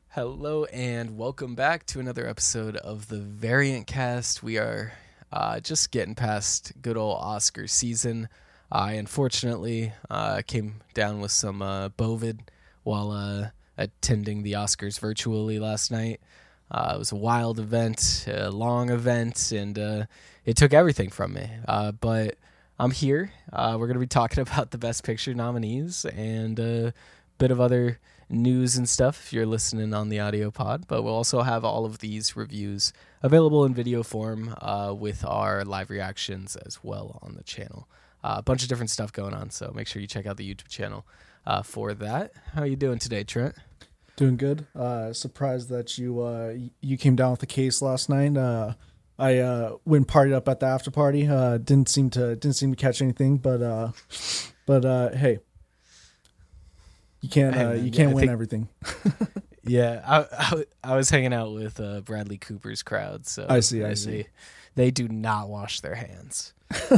Hello and welcome back to another episode of the Variant Cast. We are just getting past good old Oscar season. I unfortunately came down with some bovid while attending the Oscars virtually last night. It was a wild event, a long event, and it took everything from me. But I'm here. We're going to be talking about the Best Picture nominees and a bit of other news and stuff if you're listening on the audio pod, but we'll also have all of these reviews available in video form with our live reactions as well on the channel. A bunch of different stuff going on, so make sure you check out the YouTube channel for that. How are you doing today, Trent? Doing good. Surprised that you came down with the case last night. I went partied up at the after party. Didn't seem to catch anything, but hey, you can't win everything. Yeah, I was hanging out with Bradley Cooper's crowd, so I see. They do not wash their hands.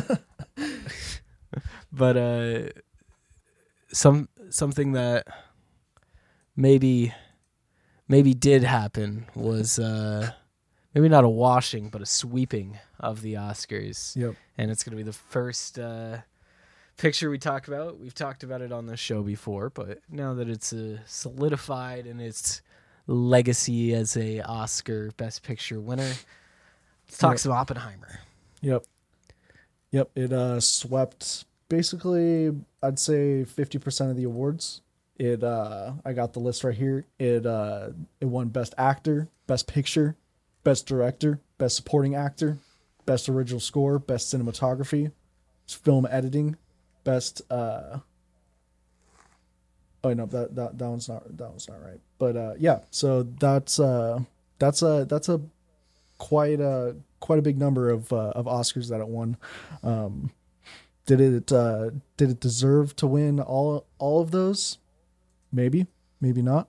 But something that maybe did happen was maybe not a washing, but a sweeping of the Oscars. Yep. And it's going to be the first picture we talk about. We've talked about it on the show before, but now that it's solidified in its legacy as a Oscar Best Picture winner, let's talk some Oppenheimer. Yep. It swept basically, I'd say 50% of the awards. I got the list right here. It won Best Actor, Best Picture, Best Director, Best Supporting Actor, Best Original Score, Best Cinematography, Film Editing, Best that one's not right. But yeah, so that's a quite a big number of Oscars that it won. Did it deserve to win all of those? Maybe not.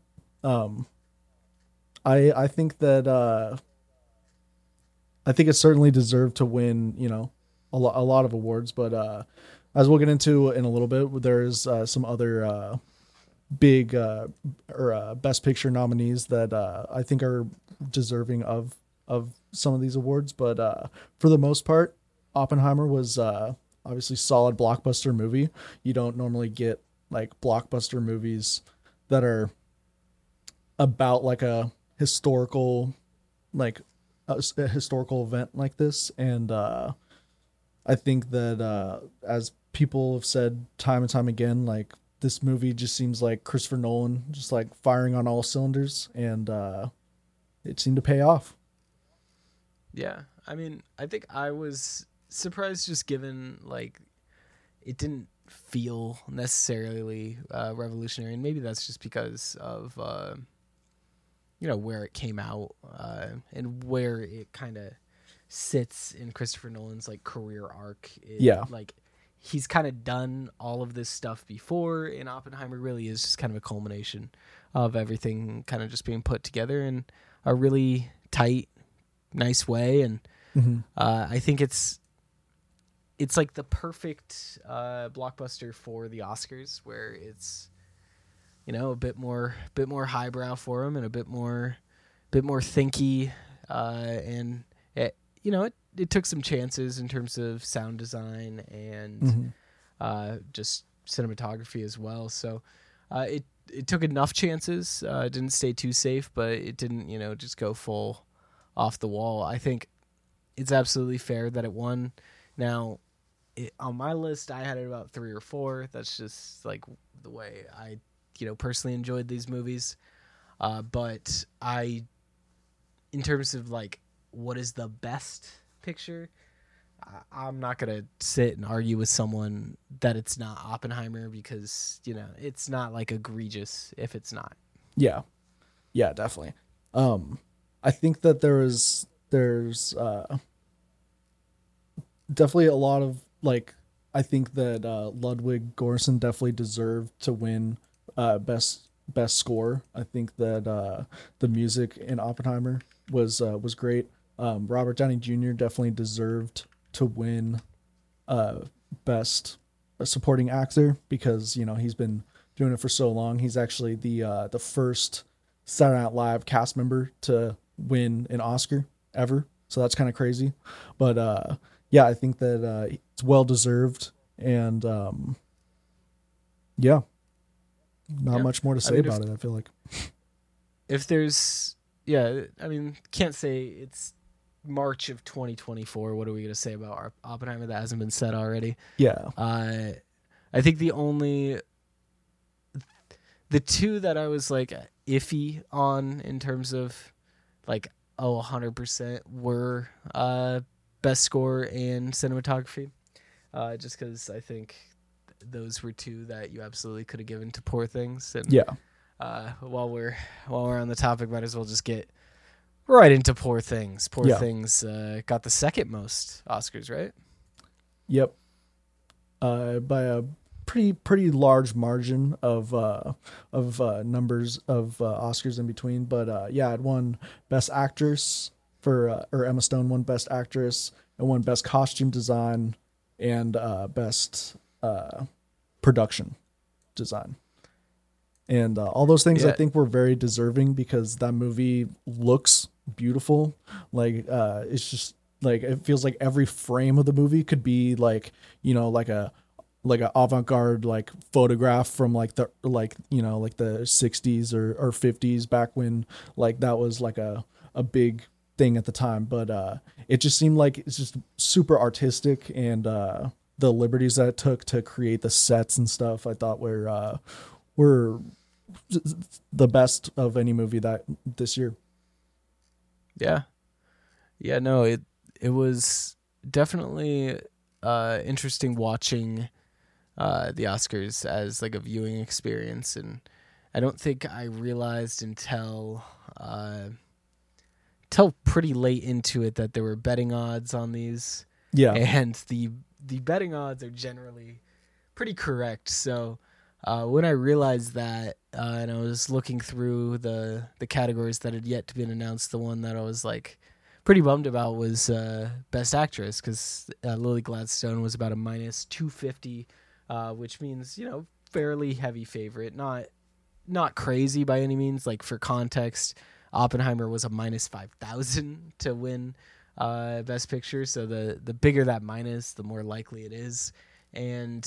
I think that I think it certainly deserved to win, a lot of awards, but as we'll get into in a little bit, there's some other big or Best Picture nominees that I think are deserving of some of these awards. But for the most part, Oppenheimer was obviously solid blockbuster movie. You don't normally get like blockbuster movies that are about like a historical event like this, and I think that as people have said time and time again, like this movie just seems like Christopher Nolan just like firing on all cylinders, and it seemed to pay off. Yeah, I mean, I think I was surprised just given like it didn't feel necessarily revolutionary, and maybe that's just because of where it came out and where it kind of sits in Christopher Nolan's like career arc. Like he's kind of done all of this stuff before, and Oppenheimer really is just kind of a culmination of everything kind of just being put together in a really tight, nice way. And I think it's like the perfect blockbuster for the Oscars, where it's a bit more highbrow for him and a bit more thinky, and it took some chances in terms of sound design and just cinematography as well. So it took enough chances. It didn't stay too safe, but it didn't just go full off the wall. I think it's absolutely fair that it won. Now, on my list, I had it about 3 or 4. That's just like the way I personally enjoyed these movies. But in terms of like what is the best picture, I'm not gonna sit and argue with someone that it's not Oppenheimer, because it's not like egregious if it's not. Yeah, definitely. I think that there's definitely a lot of like, I think that Ludwig Göransson definitely deserved to win best score. I think that the music in Oppenheimer was great. Robert Downey Jr. definitely deserved to win best supporting actor, because he's been doing it for so long. He's actually the first Saturday Night Live cast member to win an Oscar ever. So that's kind of crazy. But yeah, I think that it's well deserved. And yeah, not much more to say about it, I feel like. If there's, yeah, I mean, can't say it's March of 2024. What are we going to say about our Oppenheimer that hasn't been said already? Yeah. I think the two that I was like iffy on in terms of like, 100% were best score and cinematography. Just because I think those were two that you absolutely could have given to Poor Things. And yeah. While we're on the topic, might as well just get right into Poor Things. Poor Things got the second most Oscars, right? Yep. By a pretty large margin of numbers of Oscars in between, but yeah, it won Best Actress or Emma Stone won Best Actress and won Best Costume Design and Best Production Design. And all those things, I think, were very deserving because that movie looks beautiful. Like, it's just like, it feels like every frame of the movie could be like, like an avant-garde like photograph from like the 60s or 50s, back when like that was like a big thing at the time. But it just seemed like it's just super artistic, and the liberties that it took to create the sets and stuff, I thought were the best of any movie that this year. Yeah, no, it was definitely interesting watching the Oscars as like a viewing experience, and I don't think I realized until pretty late into it that there were betting odds on these. Yeah, and the betting odds are generally pretty correct. So when I realized that, and I was looking through the categories that had yet to be announced, the one that I was like pretty bummed about was Best Actress, because Lily Gladstone was about a -250, which means fairly heavy favorite, not crazy by any means. Like, for context, Oppenheimer was a -5,000 to win Best Picture, so the bigger that minus, the more likely it is. And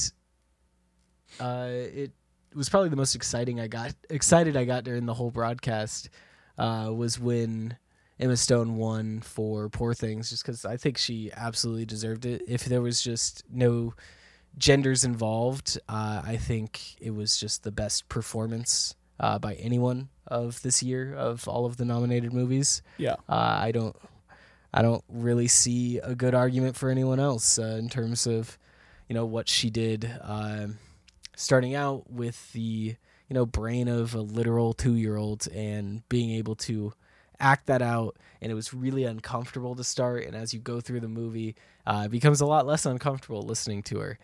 it was probably the most excited I got during the whole broadcast was when Emma Stone won for Poor Things, just because I think she absolutely deserved it. If there was just no genders involved, I think it was just the best performance by anyone of this year, of all of the nominated movies. Yeah. I don't really see a good argument for anyone else in terms of what she did, starting out with the brain of a literal 2-year-old and being able to act that out. And it was really uncomfortable to start, and as you go through the movie, it becomes a lot less uncomfortable listening to her.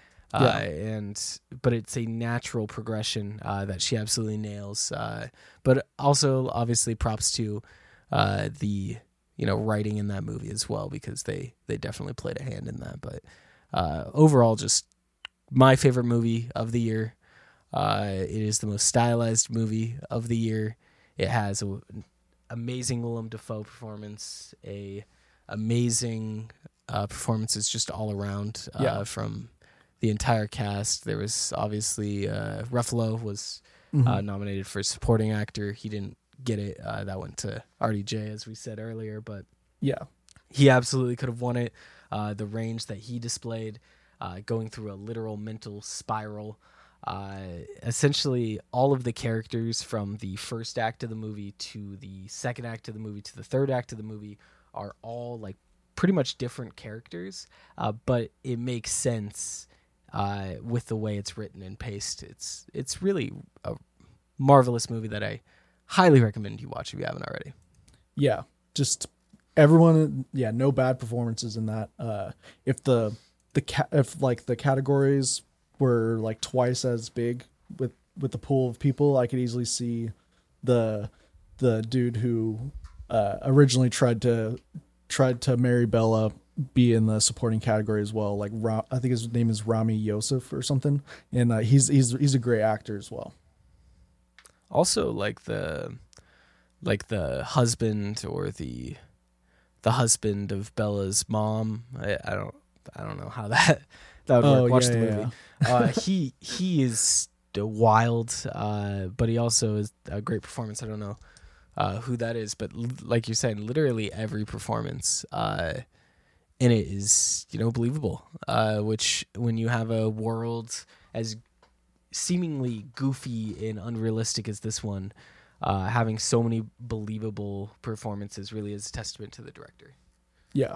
But it's a natural progression that she absolutely nails. But also, obviously, props to the writing in that movie as well, because they definitely played a hand in that. But overall, just my favorite movie of the year. It is the most stylized movie of the year. It has an amazing Willem Dafoe performance, amazing performances just all around from the entire cast. There was obviously Ruffalo was nominated for supporting actor. He didn't get it. That went to RDJ, as we said earlier, but he absolutely could have won it. The range that he displayed, going through a literal mental spiral. Essentially all of the characters from the first act of the movie to the second act of the movie to the third act of the movie are all like pretty much different characters, but it makes sense with the way it's written and paced. It's really a marvelous movie that I highly recommend you watch if you haven't already. Yeah, just everyone. Yeah, no bad performances in that. If the categories were like twice as big with the pool of people, I could easily see the dude who originally tried to marry Bella be in the supporting category as well. Like I think his name is Rami Youssef or something, and he's a great actor as well. Also, like the like the husband or the husband of Bella's mom. I don't know how that would work. Watch the movie. Yeah. He is wild, but he also is a great performance. I don't know who that is, but like you're saying, literally every performance in it is, believable. Which when you have a world as seemingly goofy and unrealistic as this one, having so many believable performances really is a testament to the director. Yeah.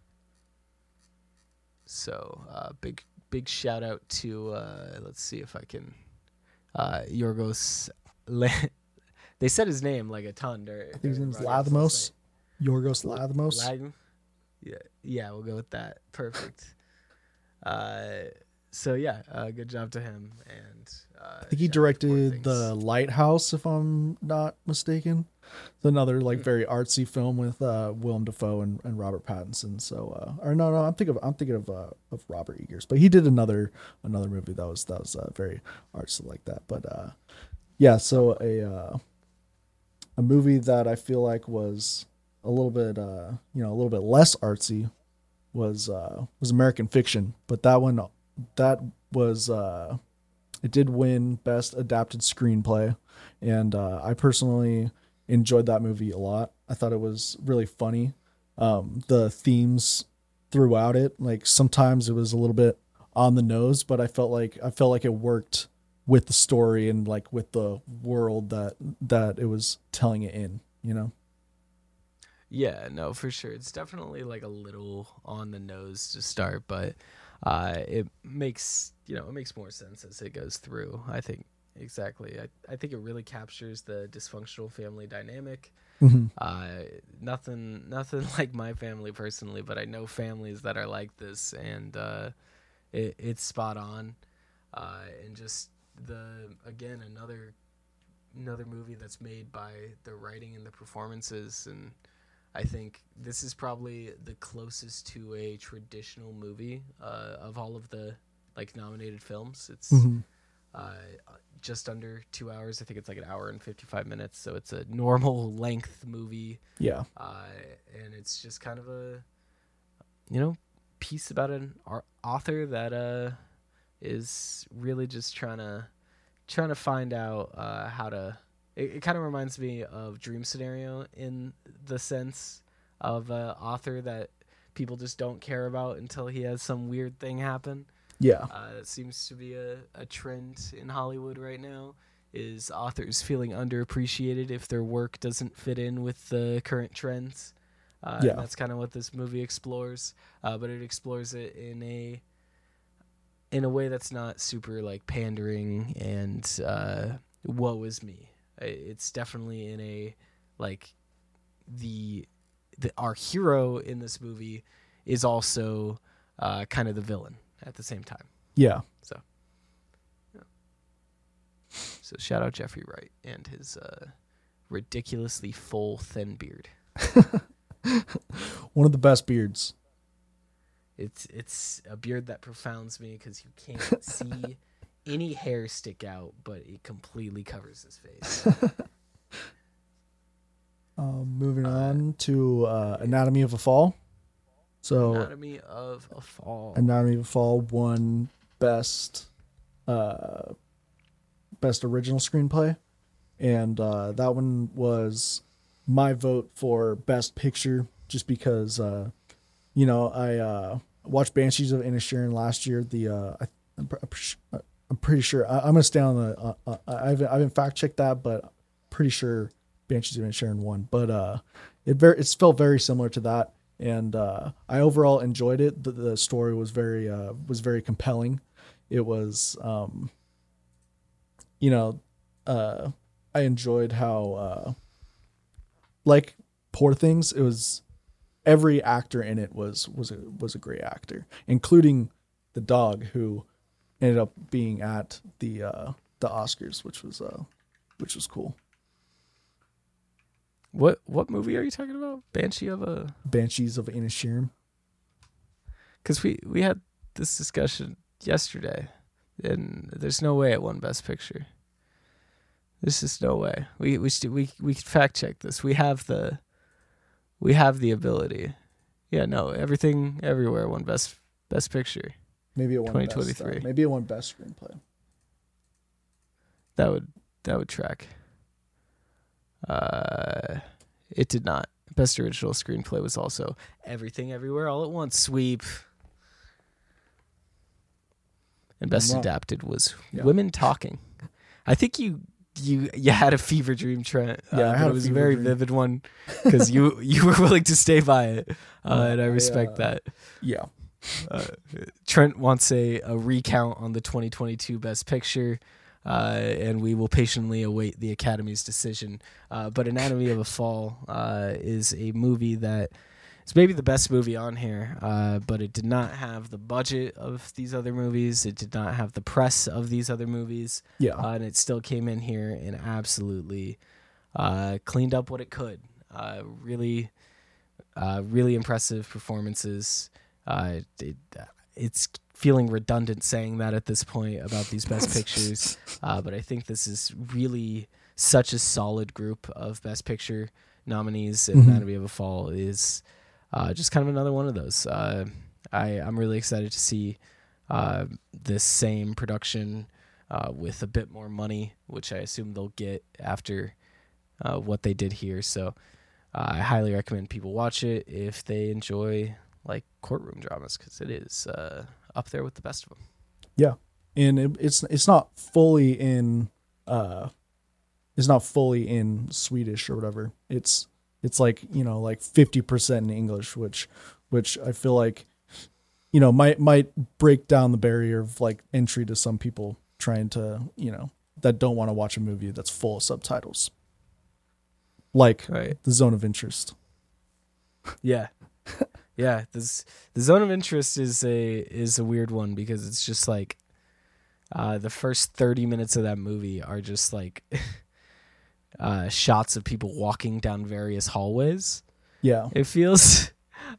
So big shout out to let's see if I can Yorgos. They said his name like a ton. I think his name's Lanthimos. Yorgos Lanthimos. Yeah, we'll go with that. Perfect. So yeah, good job to him. And I think he directed The Lighthouse, if I'm not mistaken. It's another like very artsy film with Willem Dafoe and Robert Pattinson. So or no, I'm thinking of Robert Eggers, but he did another movie that was very artsy like that. But yeah, so a movie that I feel like was a little bit a little bit less artsy was American Fiction, but that was it did win Best Adapted Screenplay, and I personally enjoyed that movie a lot. I thought it was really funny. The themes throughout it, like sometimes it was a little bit on the nose, but I felt like it worked with the story and like with the world that it was telling it in, Yeah, no, for sure. It's definitely like a little on the nose to start, but it makes more sense as it goes through. I think exactly. I think it really captures the dysfunctional family dynamic. Mm-hmm. Nothing like my family personally, but I know families that are like this, and it's spot on. And just another movie that's made by the writing and the performances, and I think this is probably the closest to a traditional movie of all of the like nominated films. It's just under 2 hours. I think it's like an hour and 55 minutes. So it's a normal length movie. Yeah. And it's just kind of a, piece about an author that is really just trying to find out how to. It kind of reminds me of Dream Scenario in the sense of an author that people just don't care about until he has some weird thing happen. Yeah. That seems to be a trend in Hollywood right now, is authors feeling underappreciated if their work doesn't fit in with the current trends. And that's kind of what this movie explores. But it explores it in a way that's not super like pandering and woe is me. It's definitely in a like our hero in this movie is also kind of the villain at the same time. Yeah. So shout out Jeffrey Wright and his ridiculously full thin beard. One of the best beards. It's a beard that profounds me because you can't see any hair stick out, but it completely covers his face. Moving on to Anatomy of a Fall. So Anatomy of a Fall won best original screenplay, and that one was my vote for best picture, just because I watched Banshees of Inisherin last year. I'm pretty sure I'm gonna stay on the. I haven't fact checked that, but pretty sure Banshees of Inisherin won. But it felt very similar to that, and I overall enjoyed it. The story was very compelling. It was I enjoyed how like Poor Things. It was every actor in it was a great actor, including the dog who ended up being at the Oscars, which was cool. What movie are you talking about? Banshees of Inisherin. Because we had this discussion yesterday, and there's no way it won Best Picture. There's just no way. We could fact check this. We have the ability. Yeah, no, Everything Everywhere won best picture. Maybe it won 2023. Maybe it won best screenplay. That would track. It did not. Best original screenplay was also Everything Everywhere All at Once. Sweep. And best adapted was Women Talking. I think you had a fever dream, Trent. It was a very vivid one because you were willing to stay by it, and I respect that. Yeah. Trent wants a recount on the 2022 Best Picture, and we will patiently await the Academy's decision. But Anatomy of a Fall is a movie that is maybe the best movie on here, but it did not have the budget of these other movies. It did not have the press of these other movies. Yeah. And it still came in here and absolutely cleaned up what it could. Really impressive performances. It's feeling redundant saying that at this point about these Best Pictures, but I think this is really such a solid group of Best Picture nominees, and Anatomy of a Fall is just kind of another one of those. I'm really excited to see this same production with a bit more money, which I assume they'll get after what they did here. So I highly recommend people watch it if they enjoy like courtroom dramas, because it is up there with the best of them. Yeah, and it's not fully in Swedish or whatever. It's like, like 50% in English, which I feel like, might break down the barrier of like entry to some people trying to, that don't want to watch a movie that's full of subtitles. Like The Zone of Interest. Yeah. Yeah. The Zone of Interest is a weird one because it's just like the first 30 minutes of that movie are just like shots of people walking down various hallways. Yeah. It feels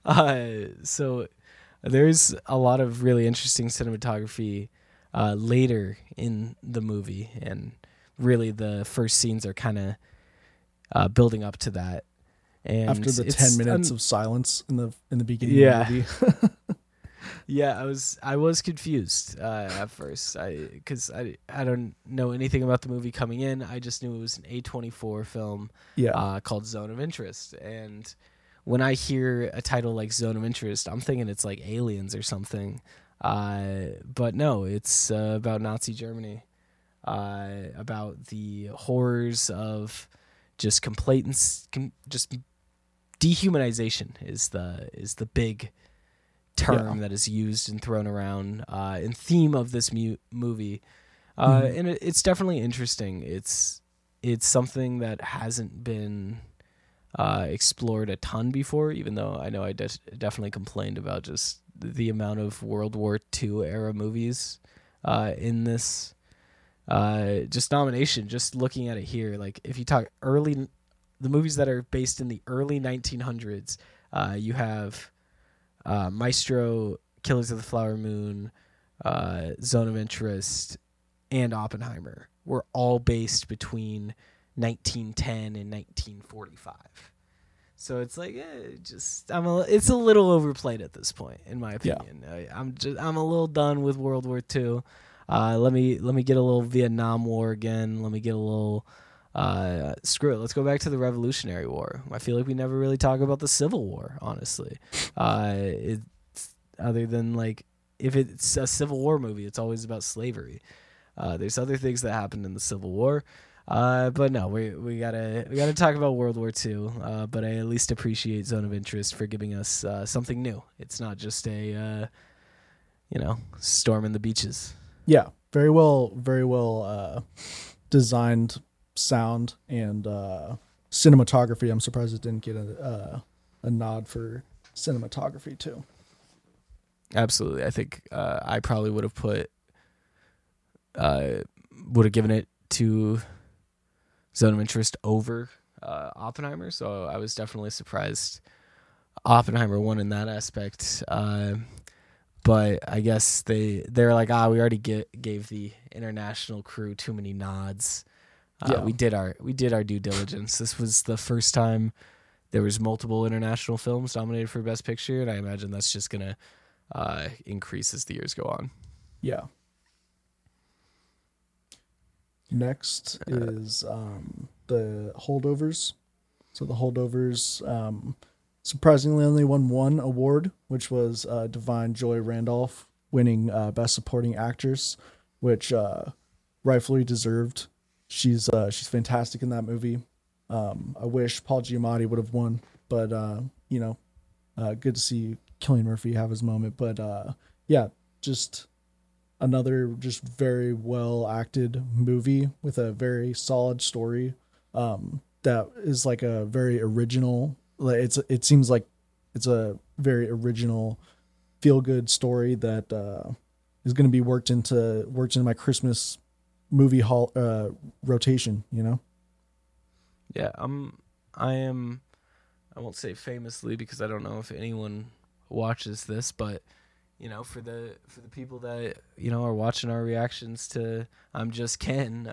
so there's a lot of really interesting cinematography later in the movie, and really the first scenes are kind of building up to that. And after the 10 minutes of silence in the beginning of the movie. Yeah, I was confused at first, because I don't know anything about the movie coming in. I just knew it was an A24 film called Zone of Interest, and when I hear a title like Zone of Interest, I'm thinking it's like Aliens or something, but no, it's about Nazi Germany, about the horrors of just just dehumanization is the big term that is used and thrown around in theme of this movie, and it's definitely interesting. It's something that hasn't been explored a ton before, even though I know I definitely complained about just the amount of World War II era movies in this just nomination. Just looking at it here, like if you talk the movies that are based in the early 1900s, you have Maestro, Killers of the Flower Moon, Zone of Interest, and Oppenheimer were all based between 1910 and 1945. So it's like it's a little overplayed at this point, in my opinion. I'm a little done with World War II. Let me get a little Vietnam War again. Let me get a little screw it. Let's go back to the Revolutionary War. I feel like we never really talk about the Civil War, honestly. It's other than like if it's a Civil War movie, it's always about slavery. There's other things that happened in the Civil War, but no, we gotta talk about World War II. But I at least appreciate Zone of Interest for giving us something new. It's not just a storm in the beaches. Yeah, very well designed sound and cinematography. I'm surprised it didn't get a nod for cinematography too. Absolutely. I think I probably would have given it to Zone of Interest over Oppenheimer, so I was definitely surprised Oppenheimer won in that aspect. But I guess they're like, we already gave the international crew too many nods. We did our due diligence. This was the first time there was multiple international films nominated for Best Picture, and I imagine that's just gonna increase as the years go on. Yeah. Next is the Holdovers. So the Holdovers surprisingly only won one award, which was Da'Vine Joy Randolph winning Best Supporting Actress, which rightfully deserved. She's fantastic in that movie. I wish Paul Giamatti would have won, but good to see Cillian Murphy have his moment. But yeah, just another just very well acted movie with a very solid story that is like a very original. It seems like it's a very original feel good story that is going to be worked into my Christmas movie hall rotation. Yeah, I won't say famously because I don't know if anyone watches this, but for the people that are watching our reactions to I'm Just Ken,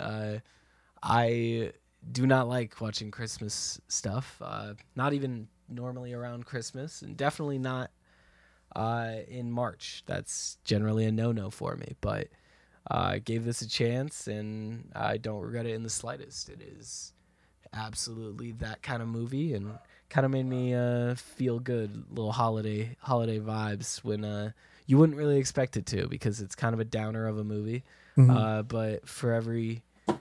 I do not like watching Christmas stuff. Not even normally around Christmas, and definitely not in March. That's generally a no-no for me. But I gave this a chance, and I don't regret it in the slightest. It is absolutely that kind of movie, and kind of made me feel good, little holiday vibes when you wouldn't really expect it to, because it's kind of a downer of a movie. Mm-hmm. But for every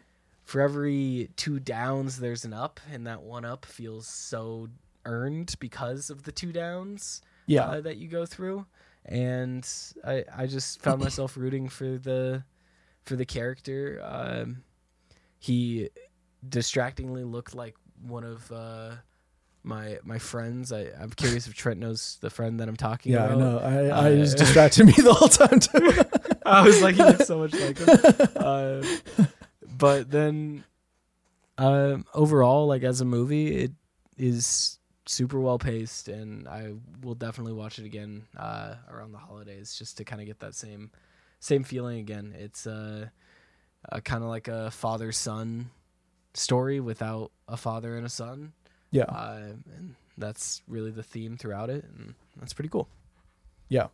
two downs, there's an up, and that one up feels so earned because of the two downs that you go through. And I just found myself rooting for the character. He distractingly looked like one of my friends. I'm curious if Trent knows the friend that I'm talking about. Yeah, I know. I was distracting me the whole time too. I was like, he looks so much like him. But then overall, like as a movie, it is super well paced, and I will definitely watch it again around the holidays just to kind of get that same feeling again. It's kind of like a father-son story without a father and a son. Yeah. And that's really the theme throughout it, and that's pretty cool. Yeah.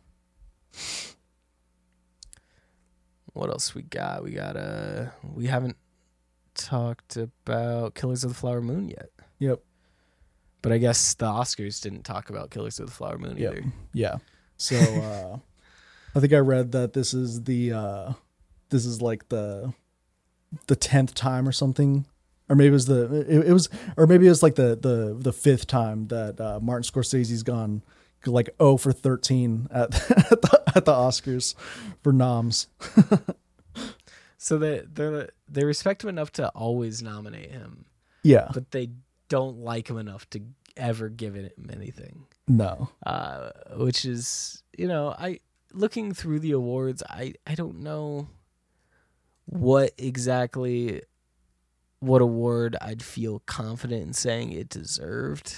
What else we got? We haven't talked about Killers of the Flower Moon yet. Yep. But I guess the Oscars didn't talk about Killers of the Flower Moon either. Yeah. So I think I read that this is like the 10th time or something. Or maybe it was like the 5th time that Martin Scorsese's gone like 0 for 13 at the Oscars for noms. So they respect him enough to always nominate him. Yeah, but they don't like him enough to ever give him anything. No. Which is, I looking through the awards, I don't know what award I'd feel confident in saying it deserved.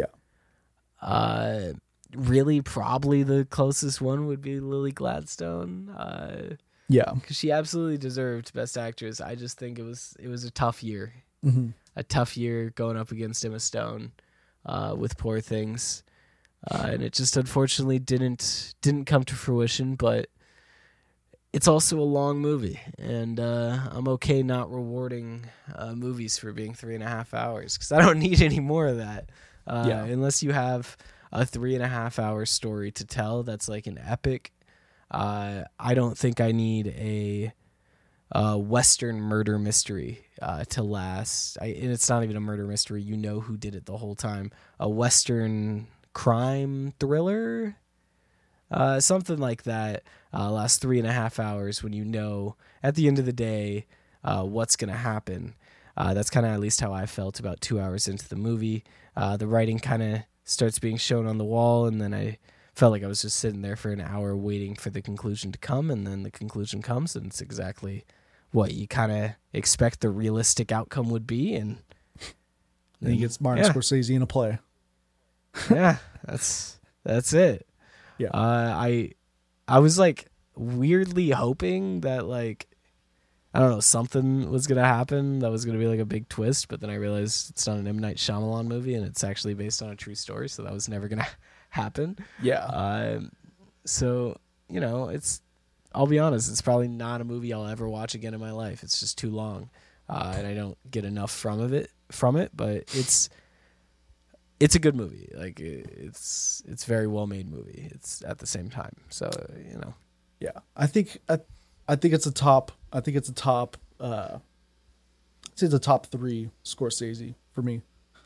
Yeah. Really, probably the closest one would be Lily Gladstone. Yeah, because she absolutely deserved Best Actress. I just think it was a tough year. Mm-hmm. A tough year going up against Emma Stone with Poor Things, and it just unfortunately didn't come to fruition. But it's also a long movie, and I'm okay not rewarding movies for being 3.5 hours because I don't need any more of that. Unless you have a 3.5 hour story to tell that's like an epic. I don't think I need a Western murder mystery to last. And it's not even a murder mystery. You know who did it the whole time. A Western crime thriller, something like that. Last 3.5 hours when you know at the end of the day what's going to happen. That's kind of at least how I felt about 2 hours into the movie. The writing kind of starts being shown on the wall, and then I felt like I was just sitting there for an hour waiting for the conclusion to come, and then the conclusion comes, and it's exactly what you kind of expect the realistic outcome would be. And then he gets Martin Scorsese in a play. Yeah, that's it. Yeah. I was like weirdly hoping that like I don't know, something was gonna happen that was gonna be like a big twist, but then I realized it's not an M. Night Shyamalan movie and it's actually based on a true story, so that was never gonna happen. Yeah. So I'll be honest, it's probably not a movie I'll ever watch again in my life. It's just too long, and I don't get enough from it. But it's a good movie. Like it's very well made movie. It's at the same time. So Yeah, I think it's a top. I think it's a top. It's a top 3 Scorsese for me.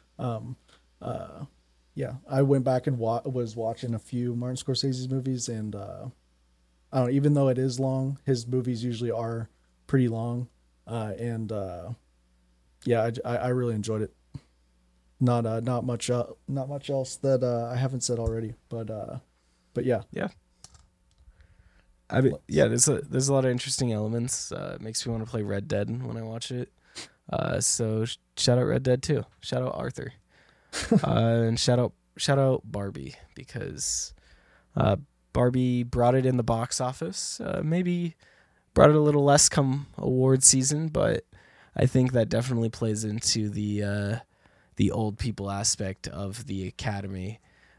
Yeah, I went back and was watching a few Martin Scorsese's movies, and I don't know, even though it is long, his movies usually are pretty long, and yeah, I really enjoyed it. Not much else that I haven't said already, but yeah. Yeah. I mean, yeah, there's a lot of interesting elements. It makes me want to play Red Dead when I watch it. So shout out Red Dead 2. Shout out Arthur. And shout out Barbie, because Barbie brought it in the box office. Maybe brought it a little less come award season, but I think that definitely plays into the old people aspect of the Academy.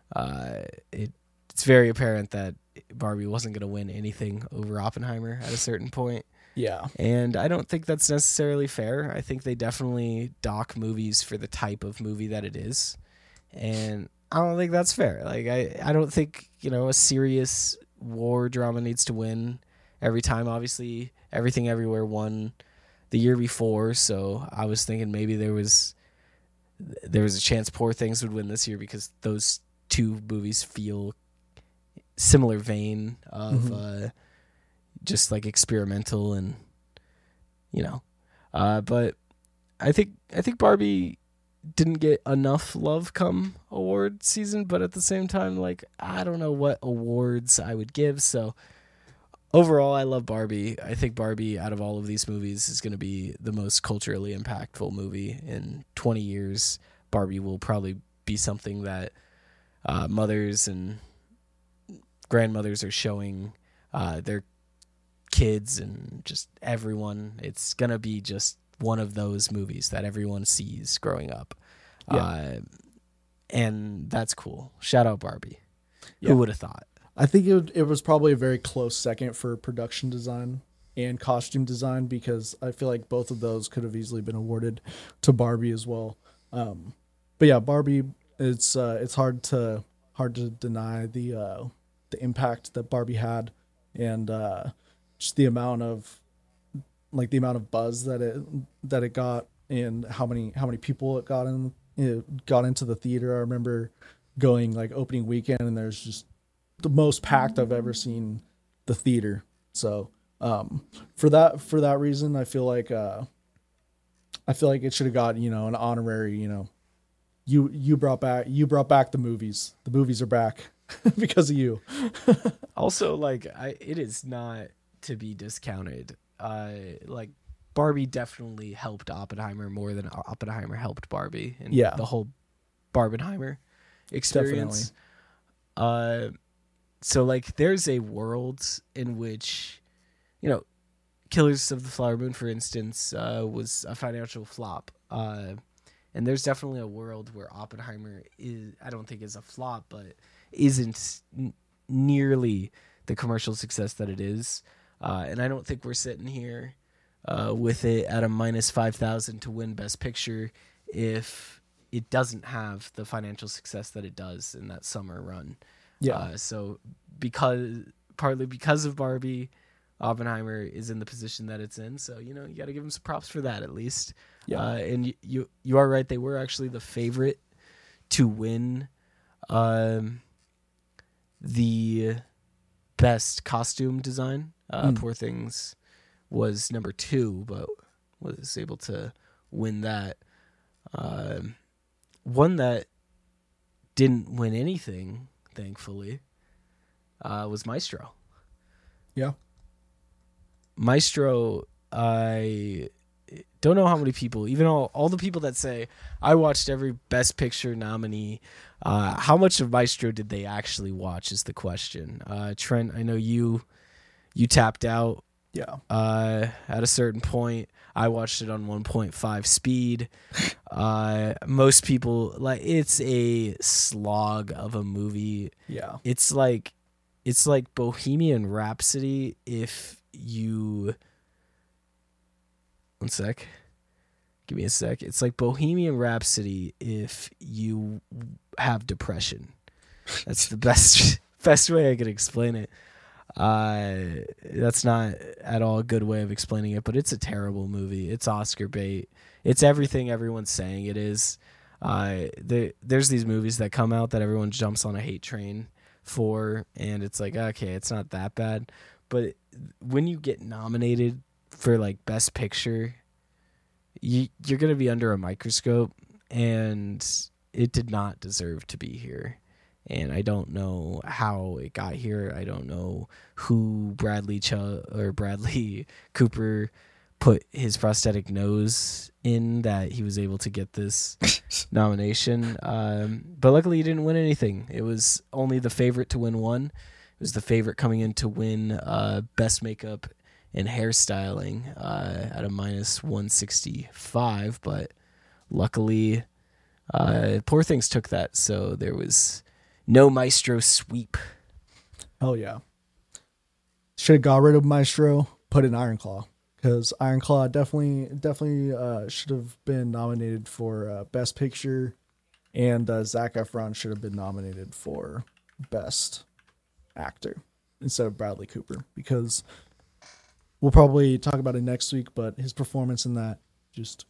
It's very apparent that Barbie wasn't going to win anything over Oppenheimer at a certain point. Yeah. And I don't think that's necessarily fair. I think they definitely dock movies for the type of movie that it is. And I don't think that's fair. Like, I don't think, a serious war drama needs to win every time. Obviously, Everything Everywhere won the year before, so I was thinking maybe there was a chance Poor Things would win this year, because those two movies feel similar vein of just like experimental, and but I think Barbie didn't get enough love come award season, but at the same time, like, I don't know what awards I would give. So overall, I love Barbie. I think Barbie, out of all of these movies, is going to be the most culturally impactful movie in 20 years. Barbie will probably be something that mothers and grandmothers are showing their kids and just everyone. It's going to be just one of those movies that everyone sees growing up. Yeah. And that's cool. Shout out Barbie. Yeah. Who would have thought? I think it was probably a very close second for production design and costume design, because I feel like both of those could have easily been awarded to Barbie as well. But yeah, Barbie, it's hard to deny the impact that Barbie had, and just the amount of buzz that it got, and how many people it got into the theater. I remember going like opening weekend, and there's just the most packed I've ever seen the theater. So for that reason, I feel like it should have got an honorary. You brought back the movies. The movies are back because of you. Also, like, it is not to be discounted. Like, Barbie definitely helped Oppenheimer more than Oppenheimer helped Barbie, and the whole Barbenheimer experience. Definitely. So like, there's a world in which, Killers of the Flower Moon, for instance, was a financial flop. And there's definitely a world where Oppenheimer I don't think is a flop, but isn't nearly the commercial success that it is. And I don't think we're sitting here with it at a minus 5,000 to win Best Picture if it doesn't have the financial success that it does in that summer run. Yeah. So partly because of Barbie, Oppenheimer is in the position that it's in. So, you got to give him some props for that, at least. Yeah. And you are right. They were actually the favorite to win the best costume design. Poor Things was number 2, but was able to win that. One that didn't win anything, thankfully, was Maestro. Yeah. Maestro, I don't know how many people, even all the people that say, I watched every Best Picture nominee, how much of Maestro did they actually watch is the question. Trent, I know you tapped out Yeah. At a certain point, I watched it on 1.5 speed. Most people it's a slog of a movie. Yeah. It's like Bohemian Rhapsody if you. One sec. Give me a sec. It's like Bohemian Rhapsody if you have depression. That's the best way I could explain it. That's not at all a good way of explaining it, but it's a terrible movie. It's Oscar bait. It's everything everyone's saying it is. There's these movies that come out that everyone jumps on a hate train for, and it's like, okay, it's not that bad. But when you get nominated for like Best Picture, you're going to be under a microscope, and it did not deserve to be here. And I don't know how it got here. I don't know who Bradley Cooper put his prosthetic nose in that he was able to get this nomination. But luckily he didn't win anything. It was only the favorite to win one. It was the favorite coming in to win Best Makeup and Hairstyling at a -165. But luckily Poor Things took that, so there was no Maestro sweep. Oh yeah. Should have got rid of Maestro, put in Iron Claw, because Iron Claw definitely should have been nominated for Best Picture, and Zac Efron should have been nominated for Best Actor instead of Bradley Cooper, because we'll probably talk about it next week, but his performance in that just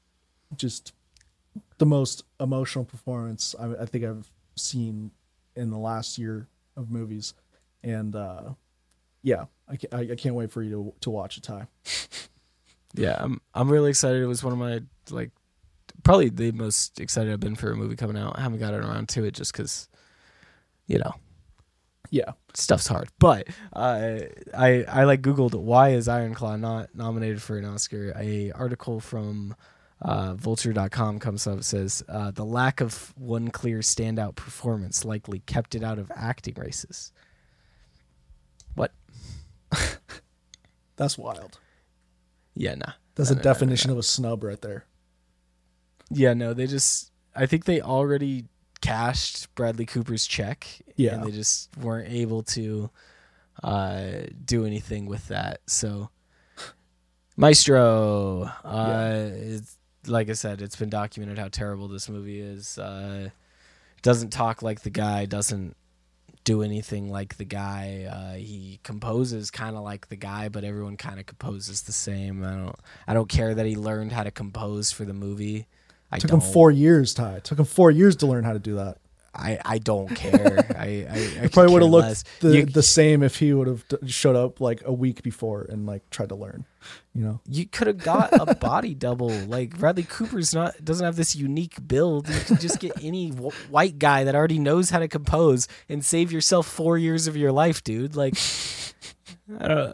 the most emotional performance I think I've seen in the last year of movies. And yeah, I can't wait for you to watch it, Ty. Yeah, I'm really excited. It was one of my probably the most excited I've been for a movie coming out. I haven't gotten around to it just because yeah, stuff's hard. But I Googled why is Iron Claw not nominated for an Oscar. A article from Vulture.com comes up, says the lack of one clear standout performance likely kept it out of acting races. What? That's wild. Yeah, nah. That's a definition of a snub right there. Yeah, no, I think they already cashed Bradley Cooper's check. Yeah. And they just weren't able to do anything with that. So Maestro, it's, like I said, it's been documented how terrible this movie is. Doesn't talk like the guy, doesn't do anything like the guy. He composes kind of like the guy, but everyone kind of composes the same. I don't care that he learned how to compose for the movie. Took him 4 years, Ty. Took him 4 years to learn how to do that. I don't care. I probably would have looked the same if he would have showed up like a week before and like tried to learn. You could have got a body double. Like Bradley Cooper's doesn't have this unique build. You can just get any white guy that already knows how to compose and save yourself 4 years of your life, dude. Like I don't.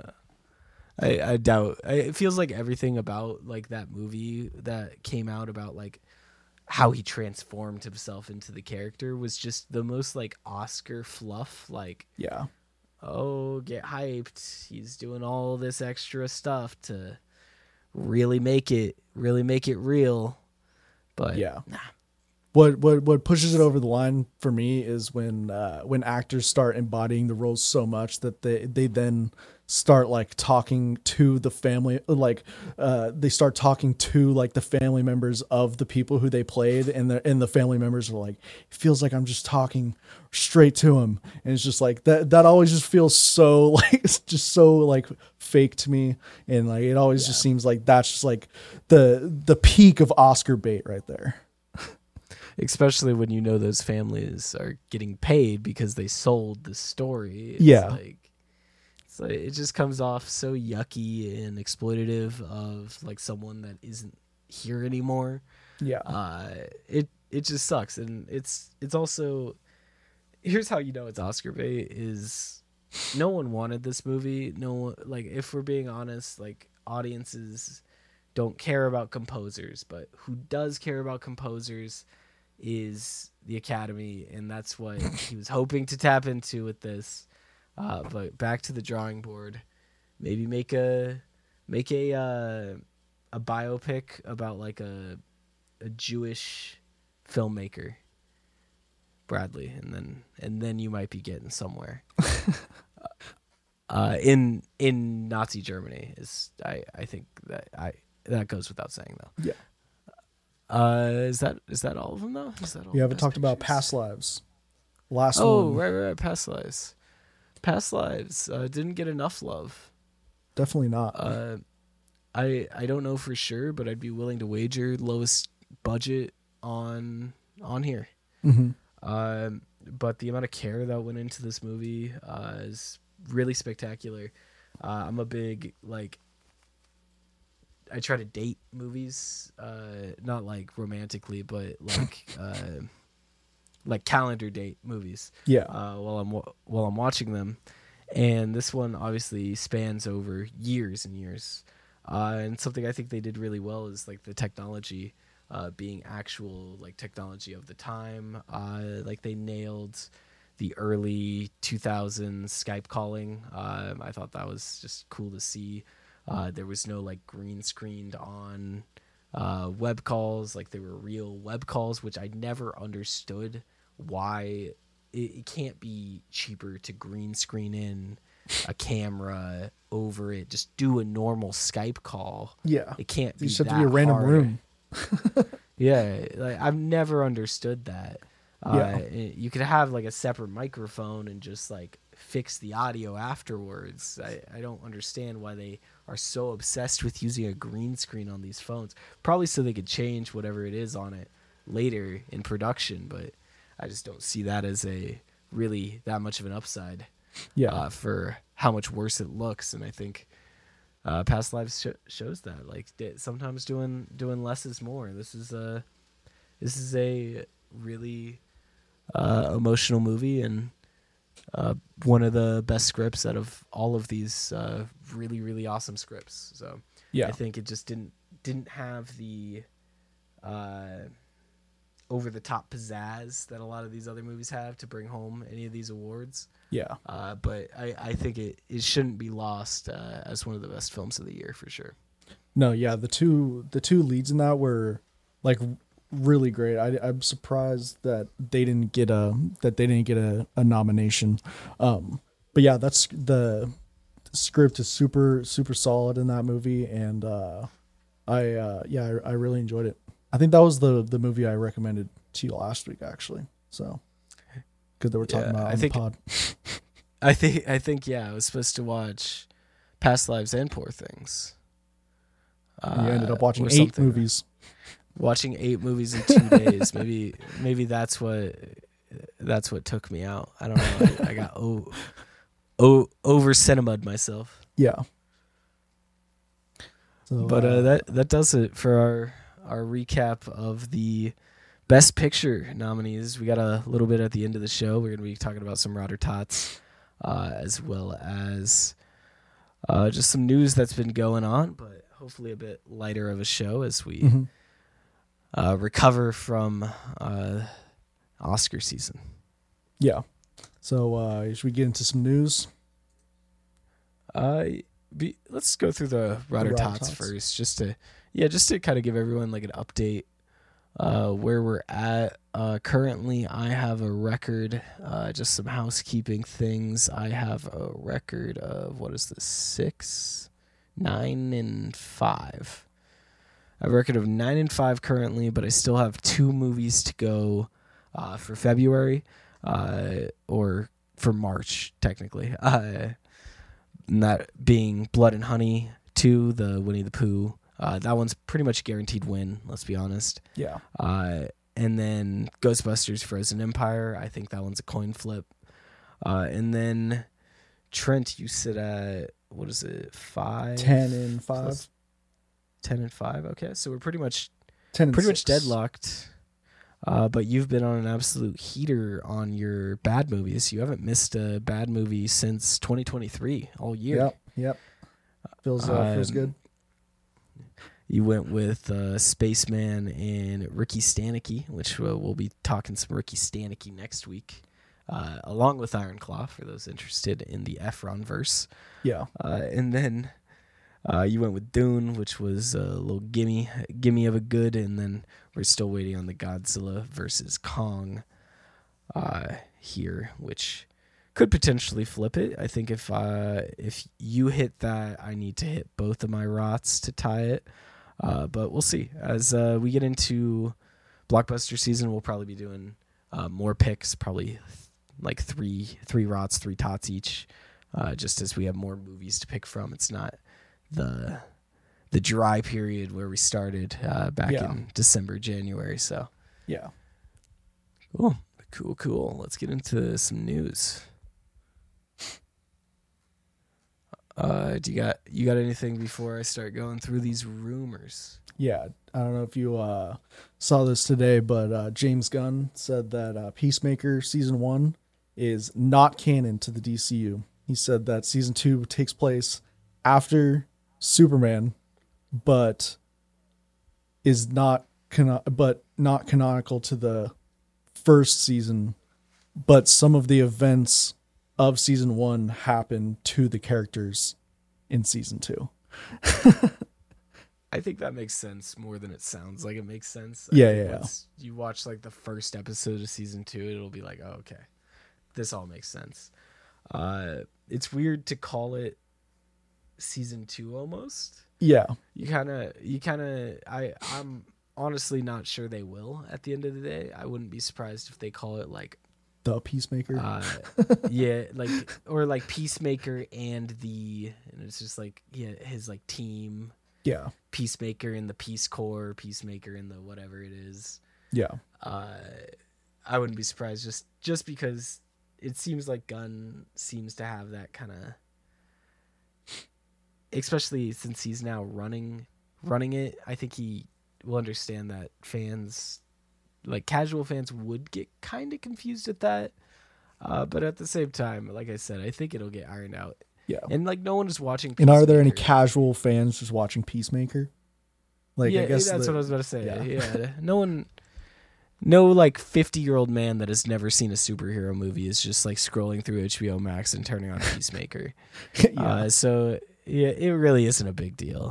I doubt. It feels like everything about like that movie that came out about like how he transformed himself into the character was just the most like Oscar fluff. Like, yeah, oh, get hyped. He's doing all this extra stuff to really make it real. But yeah, nah. What pushes it over the line for me is when actors start embodying the roles so much that they then start like talking to the family, like they start talking to like the family members of the people who they played, and the family members are like, it feels like I'm just talking straight to him, and it's just like that always just feels so like it's just so like fake to me, and like it always just seems like that's just like the peak of Oscar bait right there. Especially when you know those families are getting paid because they sold the story. It's like it just comes off so yucky and exploitative of like someone that isn't here anymore. Yeah. It just sucks, and it's also, here's how you know it's Oscar bait is no one wanted this movie. No one, like, if we're being honest, like audiences don't care about composers, but who does care about composers is the Academy, and that's what he was hoping to tap into with this. But back to the drawing board. maybe make a biopic about like a Jewish filmmaker, Bradley, and then you might be getting somewhere. In Nazi Germany is I think that goes without saying though. Yeah. Is that all of them though? Is that all? You haven't talked about Past Lives. Last one. Oh, right. Past Lives. Past Lives didn't get enough love. Definitely not. I don't know for sure, but I'd be willing to wager lowest budget on here. Mm-hmm. But the amount of care that went into this movie is really spectacular. I'm a big I try to date movies, not like romantically, but like calendar date movies. Yeah. While I'm watching them, and this one obviously spans over years and years. And something I think they did really well is like the technology, being actual like technology of the time. Like they nailed the early 2000s Skype calling. I thought that was just cool to see. There was no like green screened on web calls. Like they were real web calls, which I never understood why it can't be cheaper to green screen in a camera over it. Just do a normal Skype call. Yeah. It can't be You just have that to be a random hard. room. Yeah. Like I've never understood that. Yeah. You could have like a separate microphone and just like fix the audio afterwards. I don't understand why they are so obsessed with using a green screen on these phones. Probably so they could change whatever it is on it later in production, but I just don't see that as a really that much of an upside. Yeah. For how much worse it looks, and I think Past Lives shows that. Like sometimes doing less is more. This is a really emotional movie and one of the best scripts out of all of these really, really awesome scripts. So yeah, I think it just didn't have the over the top pizzazz that a lot of these other movies have to bring home any of these awards. Yeah. But I think it shouldn't be lost as one of the best films of the year for sure. No, yeah, the two leads in that were like really great. I'm surprised that they didn't get a nomination. But yeah, that's the script is super solid in that movie, and I really enjoyed it. I think that was the movie I recommended to you last week, actually. So because they were talking about it on the pod. I think I was supposed to watch Past Lives and Poor Things. You ended up watching 8 movies. Watching 8 movies in 2 days. Maybe that's what took me out. I don't know. I got over cinema'd myself. Yeah. So, but that does it for our recap of the Best Picture nominees. We got a little bit at the end of the show. We're going to be talking about some Rotter Tots, as well as just some news that's been going on, but hopefully a bit lighter of a show as we recover from Oscar season. Yeah. So should we get into some news? Let's go through the Rotter Tots first, just to kind of give everyone like an update where we're at. Currently, I have a record, just some housekeeping things. I have a record of, what is this, 6, 9, and 5. I have a record of 9 and 5 currently, but I still have 2 movies to go for February, or for March, technically. And that being Blood and Honey 2, the Winnie the Pooh. That one's pretty much guaranteed win, let's be honest. Yeah. And then Ghostbusters Frozen Empire, I think that one's a coin flip. And then Trent, you sit at, what is it, 5? 10 and 5. 10 and 5, okay. So we're pretty much 10 and pretty 6. much deadlocked. But you've been on an absolute heater on your bad movies. You haven't missed a bad movie since 2023, all year. Yep. Feels good. You went with Spaceman and Ricky Stanicky, which we'll be talking some Ricky Stanicky next week. along with Ironclaw for those interested in the Efron verse. Yeah. And then you went with Dune, which was a little gimme of a good, and then we're still waiting on the Godzilla versus Kong here, which could potentially flip it. I think if you hit that, I need to hit both of my rots to tie it. But we'll see. As we get into blockbuster season, we'll probably be doing more picks, probably like three rots, 3 tots each, just as we have more movies to pick from. It's not the dry period where we started back in December, January. So yeah, cool. Let's get into some news. You got anything before I start going through these rumors? Yeah, I don't know if you saw this today, but James Gunn said that Peacemaker season 1 is not canon to the DCU. He said that season 2 takes place after Superman, but is not canonical to the first season. But some of the events of season 1 happen to the characters in season 2. I think that makes sense more than it sounds like it makes sense. Yeah. You watch like the first episode of season 2, it'll be like, oh, okay, this all makes sense. It's weird to call it season 2 almost. Yeah. I'm honestly not sure they will at the end of the day. I wouldn't be surprised if they call it like the Peacemaker. Yeah, like Peacemaker and it's just like his like team. Yeah. Peacemaker in the Peace Corps, Peacemaker in the whatever it is. Yeah. I wouldn't be surprised just because it seems like Gunn seems to have that kind of, especially since he's now running it. I think he will understand that fans, like casual fans, would get kind of confused at that. But at the same time, like I said, I think it'll get ironed out. Yeah. And like no one is watching Peacemaker. And are there any casual fans just watching Peacemaker? Like, yeah, I guess that's what I was about to say. Yeah. No like 50-year-old man that has never seen a superhero movie is just like scrolling through HBO Max and turning on Peacemaker. So yeah, it really isn't a big deal.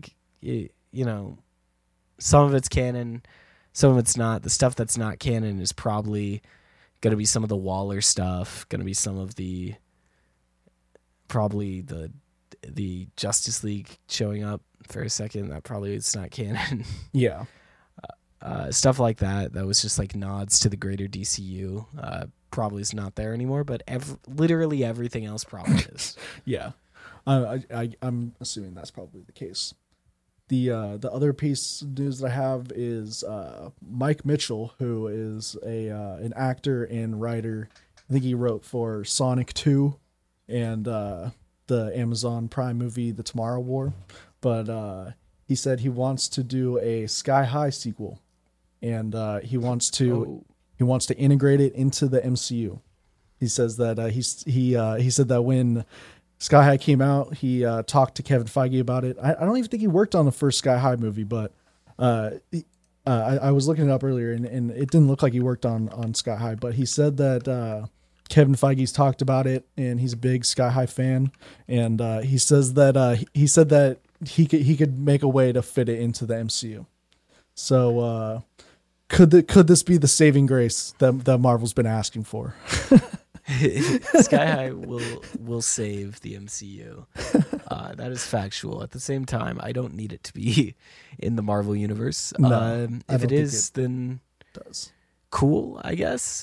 Some of it's canon, some of it's not. The stuff that's not canon is probably going to be some of the Waller stuff, going to be some of probably the Justice League showing up for a second. That probably it's not canon. Yeah. Stuff like that was just like nods to the greater DCU. Probably is not there anymore, but literally everything else probably is. Yeah. I'm assuming that's probably the case. The other piece of news that I have is Mike Mitchell, who is an actor and writer. I think he wrote for Sonic 2 and the Amazon Prime movie The Tomorrow War. But he said he wants to do a Sky High sequel, and he wants to integrate it into the MCU. He says that he said that when Sky High came out, he talked to Kevin Feige about it. I don't even think he worked on the first Sky High movie, but I was looking it up earlier, and it didn't look like he worked on Sky High. But he said that Kevin Feige's talked about it, and he's a big Sky High fan. And he said that he could make a way to fit it into the MCU. So could this be the saving grace that Marvel's been asking for? Sky High will save the MCU. That is factual. At the same time, I don't need it to be in the Marvel universe. No, if it is, then does. Cool, I guess.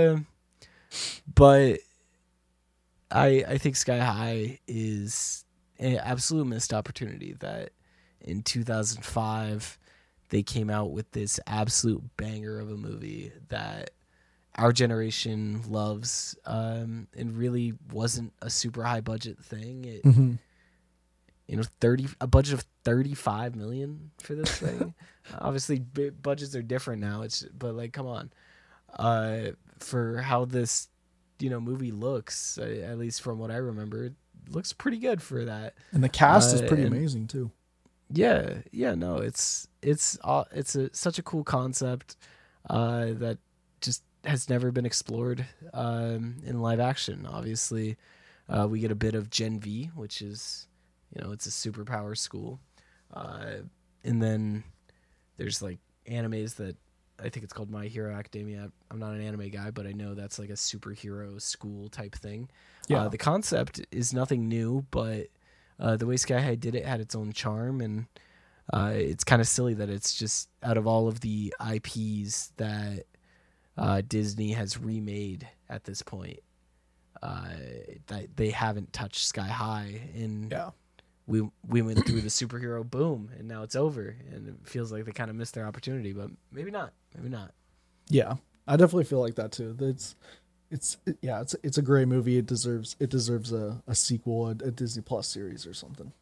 But I think Sky High is an absolute missed opportunity. That in 2005 they came out with this absolute banger of a movie that our generation loves, and really wasn't a super high budget thing. It, a budget of $35 million for this thing. Obviously, budgets are different now. But like, come on, for how this movie looks, at least from what I remember, it looks pretty good for that. And the cast is pretty amazing too. Yeah, no, it's such a cool concept that just has never been explored in live action. Obviously, we get a bit of Gen V, which is, it's a superpower school. And then there's like animes that I think it's called My Hero Academia. I'm not an anime guy, but I know that's like a superhero school type thing. Yeah. The concept is nothing new, but the way Sky High did it had its own charm, and it's kind of silly that it's just out of all of the IPs that Disney has remade at this point, that they haven't touched Sky High. And we went through the superhero boom, and now it's over, and it feels like they kind of missed their opportunity, but maybe not. Yeah, I definitely feel like that too. It's a great movie. It deserves a sequel, a Disney Plus series or something.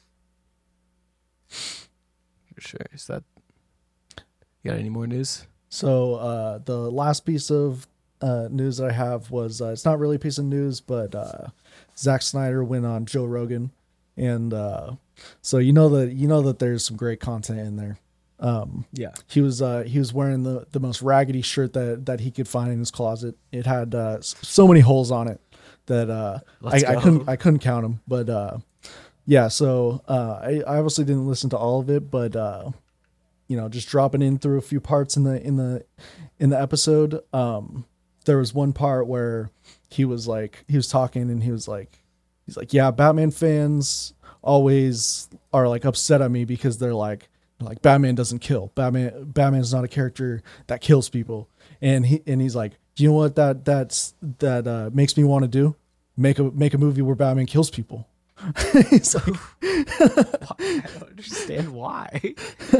For sure. Is that, you got any more news? So the last piece of news that I have was, it's not really a piece of news, but Zack Snyder went on Joe Rogan, and so you know that there's some great content in there. He was wearing the most raggedy shirt that he could find in his closet. It had so many holes on it that I couldn't count them. But so I obviously didn't listen to all of it, but just dropping in through a few parts in the episode. There was one part where he was talking, and he's like, yeah, Batman fans always are like upset at me because they're like Batman doesn't kill. Batman's not a character that kills people. And he's like, do you know what that makes me want to do? Make a movie where Batman kills people. He's like, I don't understand why.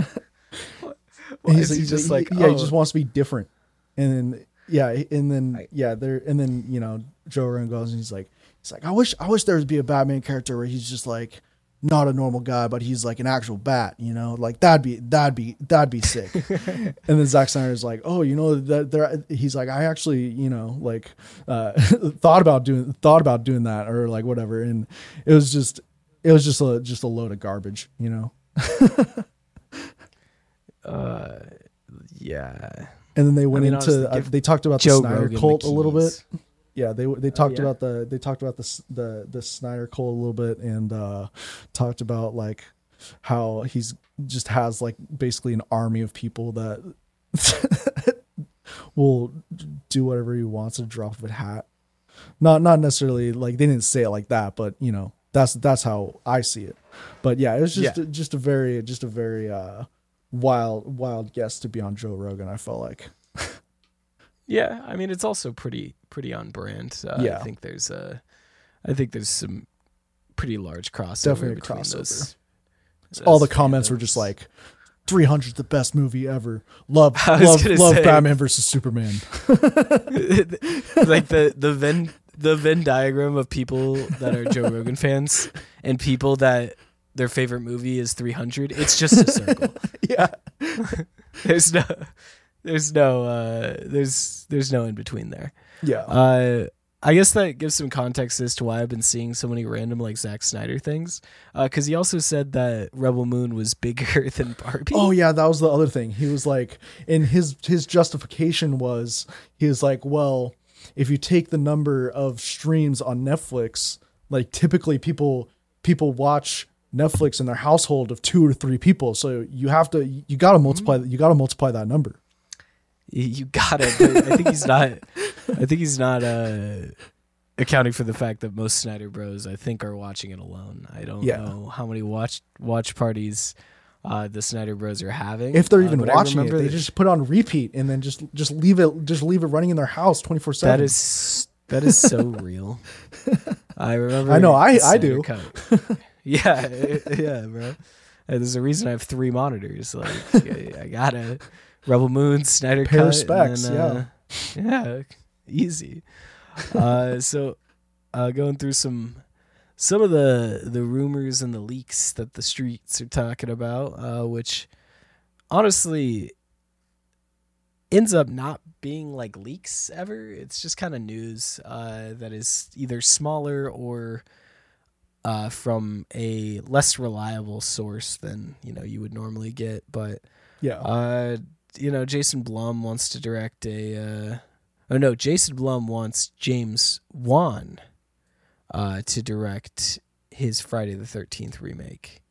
He just wants to be different. And then Joe Rogan goes, and he's like, I wish there would be a Batman character where he's just like not a normal guy, but he's like an actual bat, like that'd be sick. And then Zack Snyder is like, oh, he's like, I actually, thought about doing that, or like whatever. And it was just a load of garbage, Yeah. And then they went into they talked about Joe the Snyder Rogan cult McKees. a little bit. Yeah, they talked about the Snyder cult a little bit, and talked about like how he's just has like basically an army of people that will do whatever he wants at a drop of a hat. Not necessarily like they didn't say it like that, but that's how I see it. But yeah, it was just a very wild guest to be on Joe Rogan, I felt like. Yeah, I mean, it's also pretty on brand. I think there's some pretty large crossover. Definitely a between crossover. Those all the comments were just like, 300's the best movie ever. Love say, Batman versus Superman. Like the Venn diagram of people that are Joe Rogan fans and people that their favorite movie is 300. It's just a circle. Yeah. There's no in between there. Yeah. I guess that gives some context as to why I've been seeing so many random like Zack Snyder things. Because he also said that Rebel Moon was bigger than Barbie. Oh yeah, that was the other thing. He was like, and his justification was, he was like, well, if you take the number of streams on Netflix, like typically people watch Netflix in their household of 2 or 3 people, so you gotta multiply that number. You gotta, but I think he's not accounting for the fact that most Snyder Bros I think are watching it alone. I don't know how many watch parties the Snyder Bros are having. If they're even watching it, they just put it on repeat and then just leave it running in their house 24/7. That is so real. I remember. I know. I do. Yeah, bro. There's a reason I have 3 monitors. Like I gotta Rebel Moon, Snyder pair Cut, of specs. and then, yeah, easy. So going through some of the rumors and the leaks that the streets are talking about, which honestly ends up not being like leaks ever. It's just kind of news that is either smaller or from a less reliable source than you would normally get. But yeah, Jason Blum wants to direct a Oh no, Jason Blum wants James Wan to direct his Friday the 13th remake.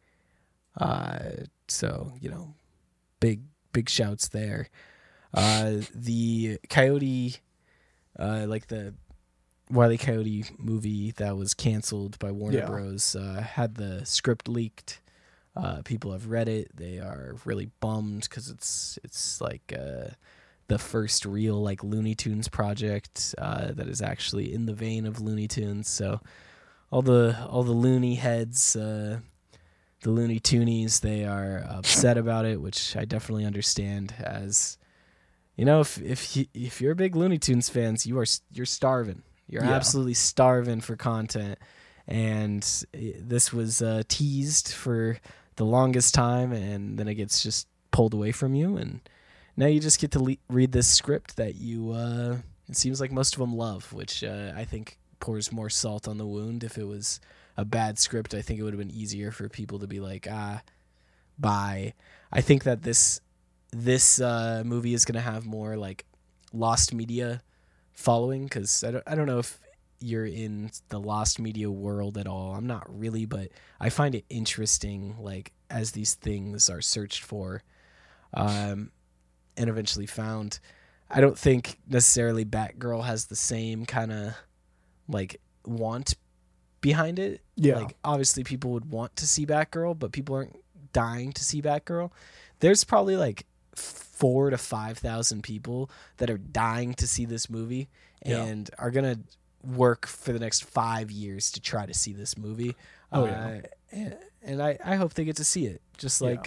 So, big shouts there. The Coyote, like the Wile E. Coyote movie that was canceled by Warner Bros. Had the script leaked. People have read it. They are really bummed because it's like the first real like Looney Tunes project that is actually in the vein of Looney Tunes. So all the loony heads, the Looney Toonies, they are upset about it, which I definitely understand. As if you're a big Looney Tunes fans, you're starving. You're absolutely starving for content, and this was teased for the longest time, and then it gets just pulled away from you, and now you just get to read this script that you it seems like most of them love, which I think pours more salt on the wound. If it was a bad script, I think it would have been easier for people to be like, bye. I think that this movie is going to have more like lost media following, because I don't know if you're in the lost media world at all. I'm not really, but I find it interesting, like, as these things are searched for and eventually found. I don't think necessarily Batgirl has the same kind of like want behind it. Like, obviously people would want to see Batgirl, but people aren't dying to see Batgirl. There's probably like 4,000 to 5,000 people that are dying to see this movie and are gonna work for the next 5 years to try to see this movie. And I hope they get to see it, just like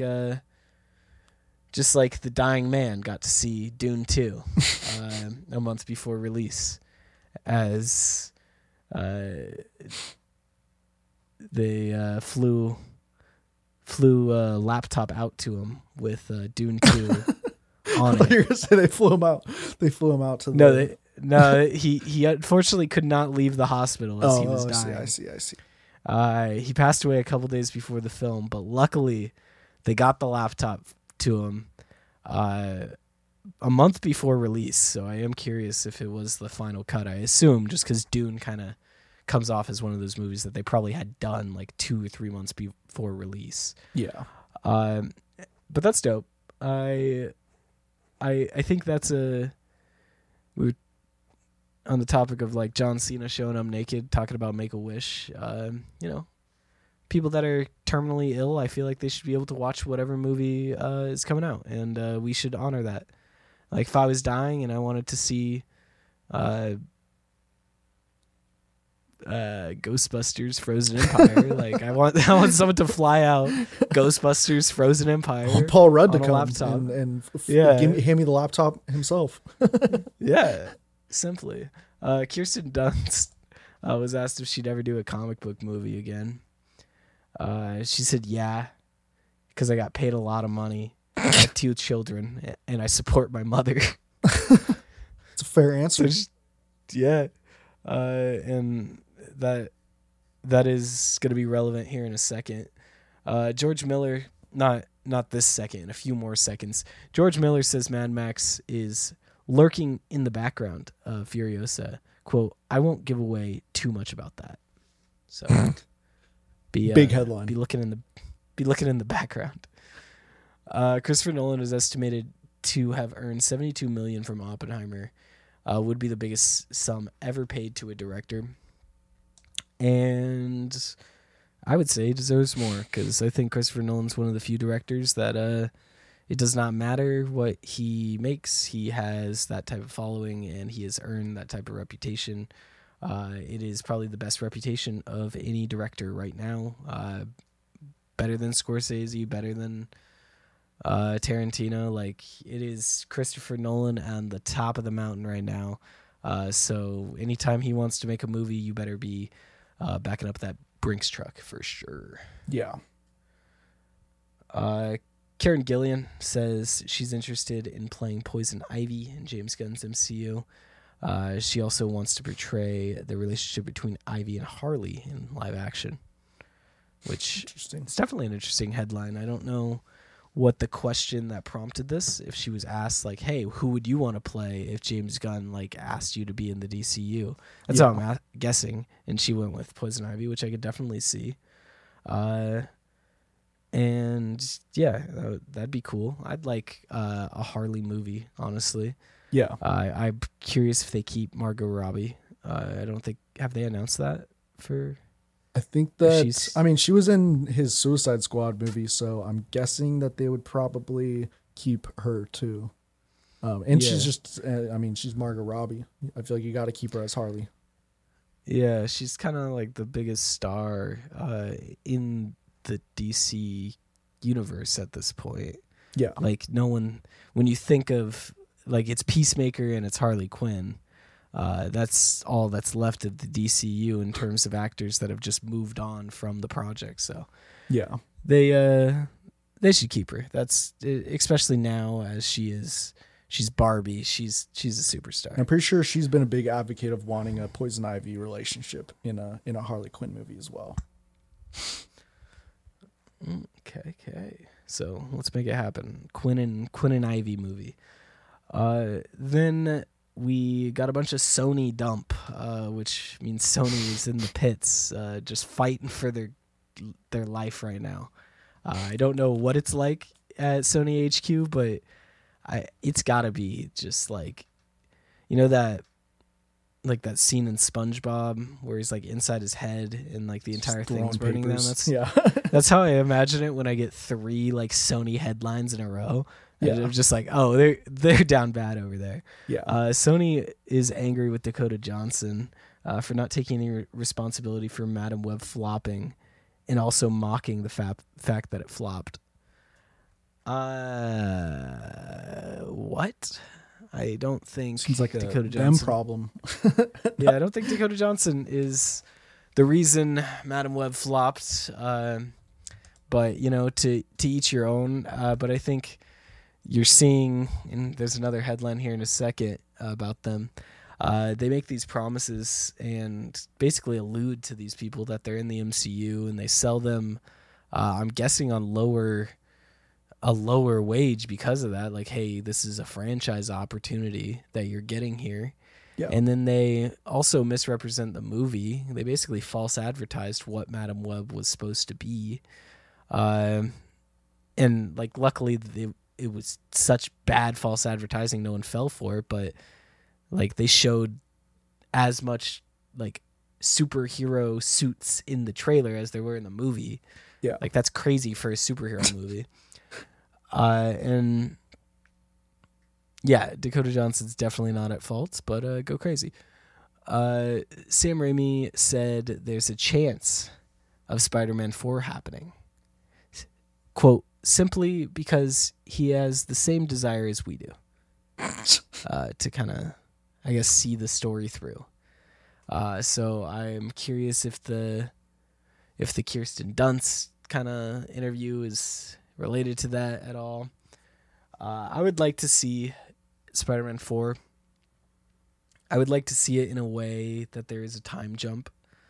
the dying man got to see Dune 2 a month before release, as they flew a laptop out to him with Dune 2 on it. You're gonna say they flew him out. They flew him out to the... No, he unfortunately could not leave the hospital as he was dying. I see. He passed away a couple days before the film, but luckily they got the laptop to him a month before release. So I am curious if it was the final cut. I assume, just because Dune kind of comes off as one of those movies that they probably had done like 2 or 3 months before release. Yeah. But that's dope. I think that's we were on the topic of like John Cena showing up naked, talking about Make-A-Wish. People that are terminally ill, I feel like they should be able to watch whatever movie is coming out, and we should honor that. Like, if I was dying and I wanted to see Ghostbusters Frozen Empire, like I want someone to fly out Ghostbusters Frozen Empire, Paul Rudd to come laptop. and hand me the laptop himself. Yeah, simply. Kirsten Dunst was asked if she'd ever do a comic book movie again. She said yeah, because I got paid a lot of money. I have 2 children and I support my mother. It's a fair answer. Yeah. And that is going to be relevant here in a second. George Miller, not this second, in a few more seconds. George Miller says Mad Max is lurking in the background of Furiosa. Quote, I won't give away too much about that. So big headline. Be looking in the background. Christopher Nolan is estimated to have earned $72 million from Oppenheimer. Would be the biggest sum ever paid to a director. And I would say he deserves more, because I think Christopher Nolan's one of the few directors that it does not matter what he makes. He has that type of following, and he has earned that type of reputation. It is probably the best reputation of any director right now. Better than Scorsese, better than Tarantino. Like, it is Christopher Nolan on the top of the mountain right now. So anytime he wants to make a movie, you better be backing up that Brinks truck for sure. Yeah. Karen Gillan says she's interested in playing Poison Ivy in James Gunn's MCU. She also wants to portray the relationship between Ivy and Harley in live action, which is definitely an interesting headline. I don't know what the question that prompted this, if she was asked like, hey, who would you want to play if James Gunn like asked you to be in the DCU? That's how I'm guessing. And she went with Poison Ivy, which I could definitely see. And yeah, that'd be cool. I'd like a Harley movie, honestly. Yeah. I'm curious if they keep Margot Robbie. I don't think, have they announced that for... I think that, I mean, she was in his Suicide Squad movie, so I'm guessing that they would probably keep her too. And she's just, I mean, she's Margot Robbie. I feel like you got to keep her as Harley. Yeah, she's kind of like the biggest star in the DC universe at this point. Yeah. Like no one, when you think of, like, it's Peacemaker and it's Harley Quinn. That's all that's left of the DCU in terms of actors that have just moved on from the project. So yeah, they should keep her. That's especially now as she's Barbie. She's a superstar. I'm pretty sure she's been a big advocate of wanting a Poison Ivy relationship in a Harley Quinn movie as well. Okay. So let's make it happen. Quinn and Ivy movie. Then we got a bunch of Sony dump, which means Sony is in the pits, just fighting for their life right now. I don't know what it's like at Sony HQ, but it's gotta be just like, you know, that scene in SpongeBob where he's like inside his head and like the entire thing's burning down. That's how I imagine it when I get 3 like Sony headlines in a row. Yeah. I'm just like, oh, they're down bad over there. Yeah. Sony is angry with Dakota Johnson for not taking any responsibility for Madam Web flopping, and also mocking the fact that it flopped. What? I don't think seems like Dakota a Johnson. them problem. Yeah, I don't think Dakota Johnson is the reason Madam Web flopped. But you know, to each your own. But I think you're seeing, and there's another headline here in a second about them. They make these promises and basically allude to these people that they're in the MCU, and they sell them, I'm guessing, on a lower wage because of that. Like, hey, this is a franchise opportunity that you're getting here. Yeah. And then they also misrepresent the movie. They basically false advertised what Madam Web was supposed to be. And like, luckily it was such bad false advertising, no one fell for it, but like they showed as much like superhero suits in the trailer as there were in the movie. Yeah. Like that's crazy for a superhero movie. And yeah, Dakota Johnson's definitely not at fault, but go crazy. Sam Raimi said there's a chance of Spider-Man 4 happening. Quote, simply because he has the same desire as we do to kind of, I guess, see the story through. So I'm curious if the Kirsten Dunst kind of interview is related to that at all. I would like to see Spider-Man 4. I would like to see it in a way that there is a time jump.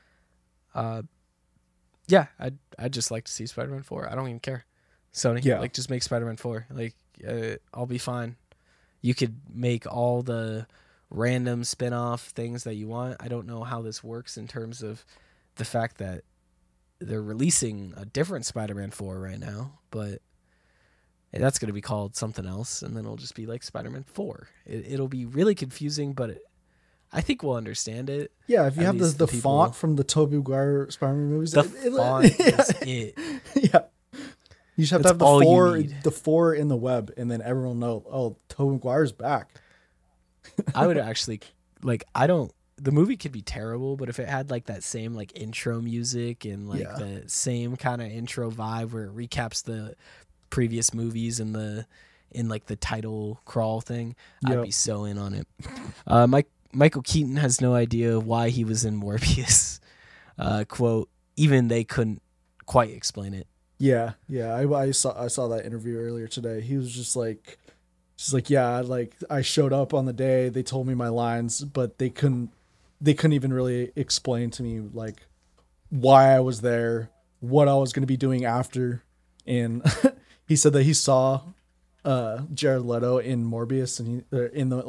Yeah, I'd just like to see Spider-Man 4. I don't even care. Sony, like, just make Spider-Man 4. Like, I'll be fine. You could make all the random spin-off things that you want. I don't know how this works in terms of the fact that they're releasing a different Spider-Man 4 right now, but that's going to be called something else, and then it'll just be like Spider-Man 4. It'll be really confusing, but I think we'll understand it. Yeah, if you have the font from the Tobey Maguire Spider-Man movies, the font is it. Yeah. You just have to have the 4 in the web, and then everyone will know, oh, Tobey Maguire's back. I would actually, like, the movie could be terrible, but if it had like that same like intro music and like the same kind of intro vibe where it recaps the previous movies and in like the title crawl thing, I'd be so in on it. Michael Keaton has no idea why he was in Morbius. Quote, even they couldn't quite explain it. Yeah. I saw that interview earlier today. He was just like, yeah, like I showed up on the day, they told me my lines, but they couldn't even really explain to me like why I was there, what I was going to be doing after. And he said that he saw Jared Leto in Morbius, and he in the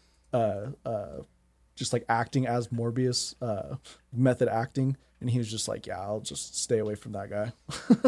just like acting as Morbius, method acting, and he was just like, yeah, I'll just stay away from that guy.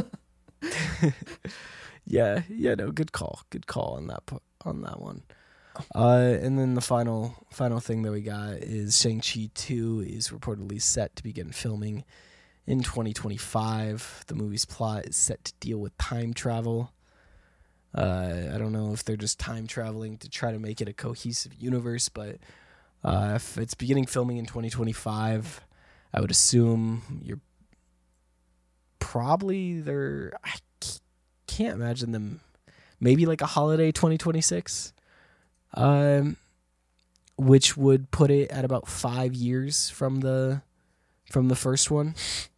Yeah, no, good call on that one. And then the final thing that we got is Shang-Chi 2 is reportedly set to begin filming in 2025. The movie's plot is set to deal with time travel. I don't know if they're just time traveling to try to make it a cohesive universe, but if it's beginning filming in 2025, I would assume you're probably there. I can't imagine them. Maybe like a holiday 2026, which would put it at about 5 years from the first one,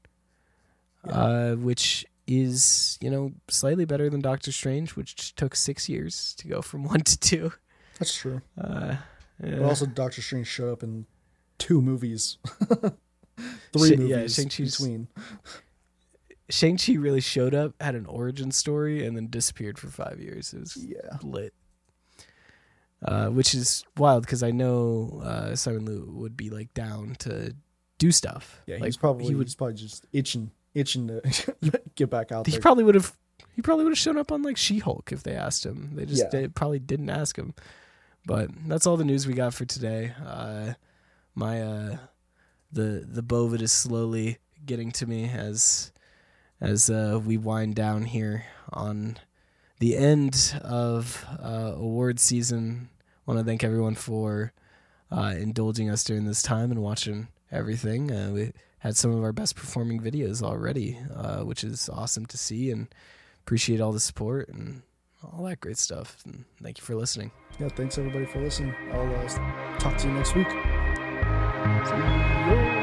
which is, slightly better than Doctor Strange, which took 6 years to go from 1 to 2. That's true. Yeah. But also, Doctor Strange showed up in 2 movies, 3 movies between. Shang-Chi really showed up, had an origin story, and then disappeared for 5 years. It was lit. Which is wild because I know Simon Liu would be like down to do stuff. Yeah, like, he's probably just itching to get back out there. He probably would have shown up on like She-Hulk if they asked him. They probably didn't ask him. But that's all the news we got for today. The Bovid is slowly getting to me as we wind down here on the end of award season. I want to thank everyone for indulging us during this time and watching everything. We had some of our best performing videos already, which is awesome to see, and appreciate all the support and all that great stuff. And thank you for listening. Yeah, thanks everybody for listening. I'll talk to you next week. See you.